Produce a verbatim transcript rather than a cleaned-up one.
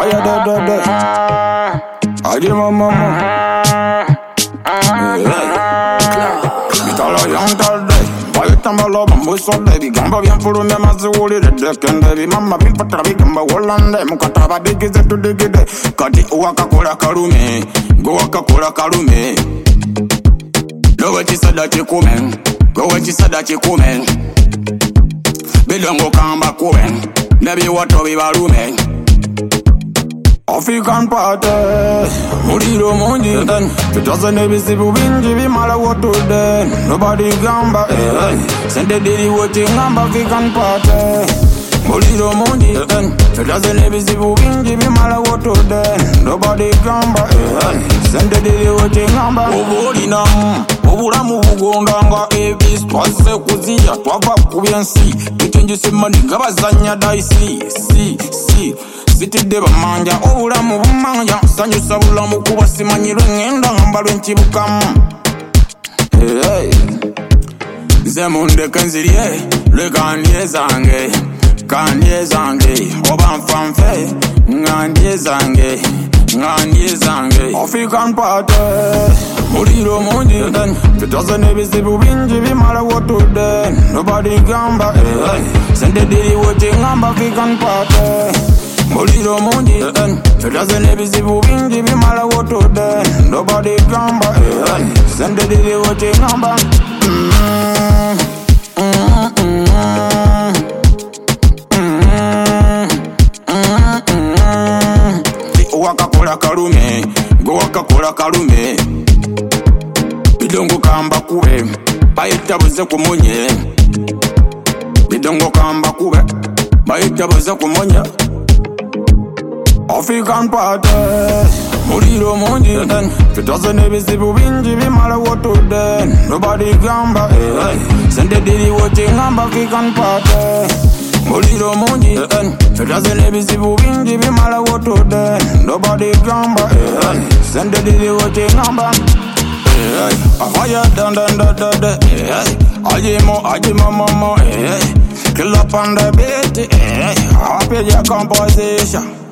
Fire da da da. I give my mama. Bitala young tal day. Boy tamba lo bambu so baby. Gamba bien furu me mazuli de deken baby. Mama bil patra bi gamba Hollande. Mukata ba digi zetu digi de. Kati uwaka kola karume. Go waka kola karume. Go what you said that you coming. Go what you said that you coming. Bidongo kamba kuwen. Nebi watu bibarume. African party, Muriro Mundi, two thousand A B C Bubinji, Bimala water then. Nobody gamba, eh. Send the daily voting number, African party. Muriro Mundi, two thousand A B C Bubinji, Bimala water then. Nobody gamba, eh. Send the daily voting number. Obori nam, Obura Mugondanga, Abis, Pase Kuzia, Twava Kubiansi, Kitinju Simani, Gabazanya Daisi, si, si. Sitide bamanja obulamu bumanja sanyusa bulamu kuba simanyirwe ngenda ngambalo nkibukamu hey ze munde kanzirie le kandie zange kandie zange oba mfamfe ngandie zange ngandie zange African party Muriro Mundi two thousand A B C Bubinji bimala wotu den nobody gamba hey send the daily wote ngamba African party Muriro Mundi, two thousand A B C Bubinji, Bimala water then. Nobody gamba, eh. Send the daily watching number. Mm, mm, mm, mm, mm, mm. Waka kola karume, go waka kola karume. Bidongo kamba kube, baita buze kumunye. Bidongo kamba kube, baita buze kumunye. African party, Muriro Mundi, two thousand A B C Bubinji, Bimala water then. Nobody gamba, eh. Send the daily watching number, African party. Muriro Mundi, two thousand A B C Bubinji, Bimala water then. Nobody gamba, eh. Send the daily watching number. A fire dun dun dun dun dun, eh. Ajimo, ajimo mama, eh. Kill up on the beat, eh. Happy your composition.